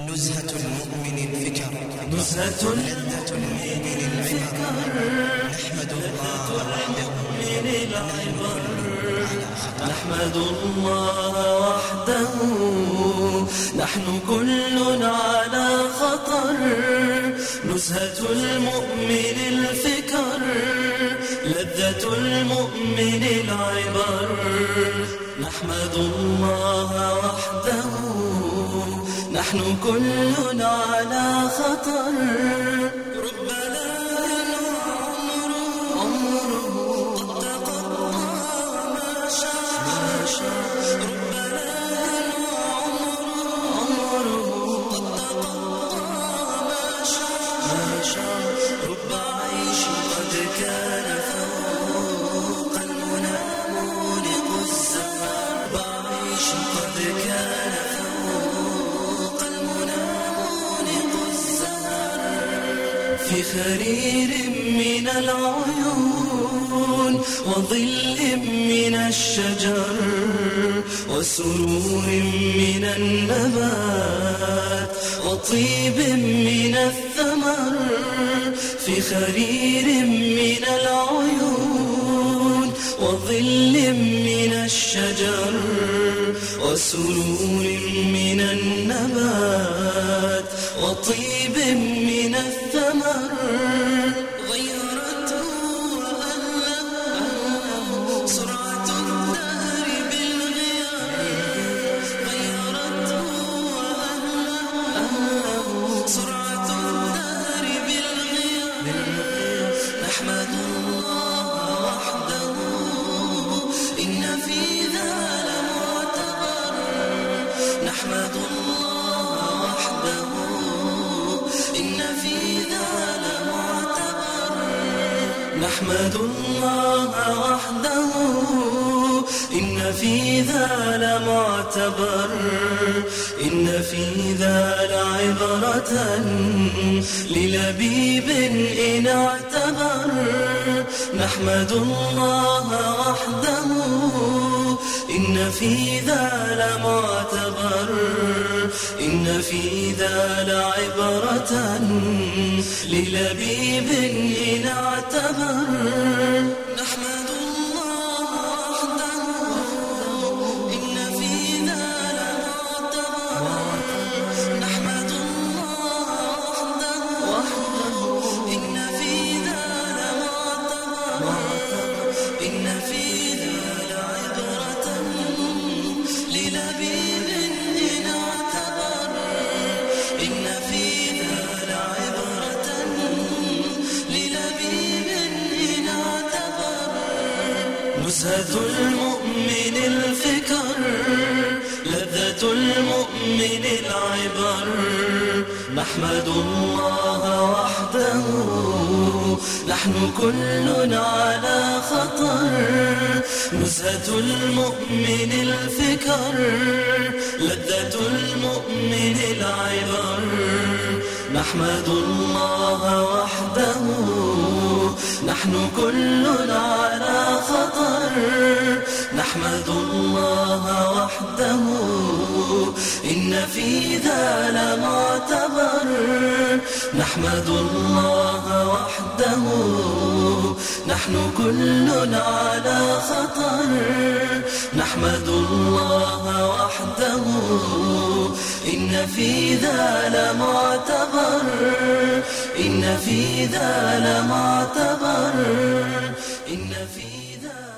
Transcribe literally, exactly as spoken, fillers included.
نزهة المؤمن الفكر نزهة لذة المؤمن الفكر نحمد الله من العبر نحمد الله وحده نحن كل على خطر نزهة المؤمن الفكر لذة المؤمن العبر نحمد الله وحده نحن كل على خطر رب ليل عمره قد تقضى ما شاء رب ليل عمره قد تقضى ما شاء رب عيش قد كان فوق المنى مونق الزمان رب عيش قد كان في خرير من العيون وظل من الشجر وسرور من النبات وطيب من الثمر في خرير من العيون وظل من الشجر وسرور من النبات وطيب من الثمر غيرته وأهله سرعة الدهر بالغيار غيرته وأهله سرعة الدهر بالغيار نحمد الله وحده إن في ذا لمعتبر نحمد الله وحده إن في ذا لمعتبر نحمد الله وحده إن في ذا لمعتبر إن في ذا لعبرة للبيب إن اعتبر نحمد الله وحده إن في ذا لمعتبر إن في ذا لعبرة للبيب إن اعتبر نحمد الله وحده إن في ذا لمعتبر نحمد الله وحده إن في ذا لمعتبر إن في ذا لعبرة للبيب إن اعتبر إن في ذا لعبرة للبيب إن اعتبر نزهة المؤمن الفكر لذة المؤمن العبر نحمد الله وحده نحن كل على خطر نزهة المؤمن الفكر لذة المؤمن العبر نحمد الله وحده نحن كل على خطر نحمد الله وحده إن في ذا لمعتبر نحمد الله وحده نحن كل على خطر نحمد الله وحده إن في ذا لمعتبر إن في ذا لمعتبر إن في ذا